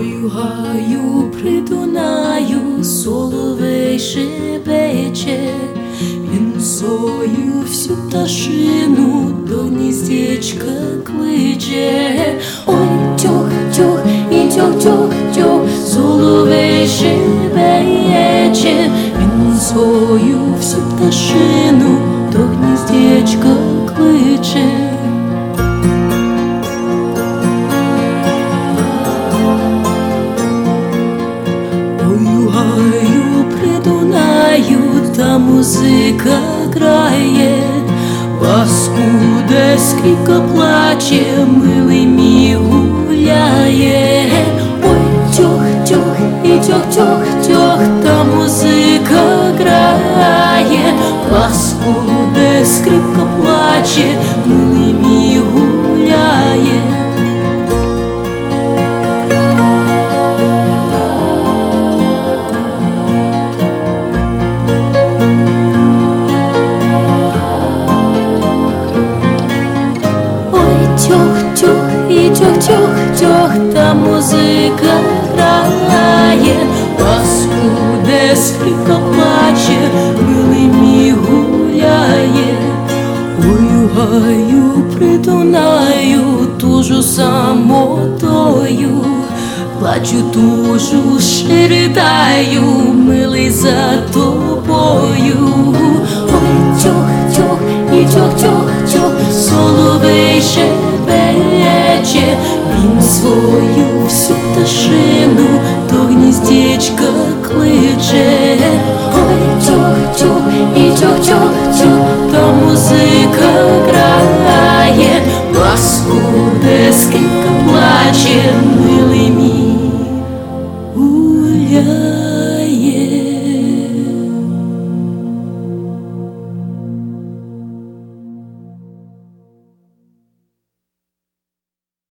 Ой, у гаю при Дунаю соловей шепече, він свою всю пташину до гніздечка кличе. Ой, тьох-тьох і тьох-тьох-тьох, соловей шепече, він свою всю пташину до гніздечка кличе. Та музика грає, паскуде скрипка плаче, милий мій гуляє. Ой, тьох-тьох і тьох-тьох-тьох, та музика грає, паскуде скрипка плаче, милий мій гуляє. Тьох-тьох і тьох-тьох-тьох, та музика грає, паскуде скрипка плаче, милий мій гуляє. Ой, у гаю при Дунаю тужу самотою, плачу, тужу, ще ридаю, милий, за тобою. Ой, тьох-тьох і тьох-тьох-тьох, соловей шепече, він свою всю пташину до гніздечка кличе. Ой, тьох-тьох і тьох-тьох-тьох, та музика грає,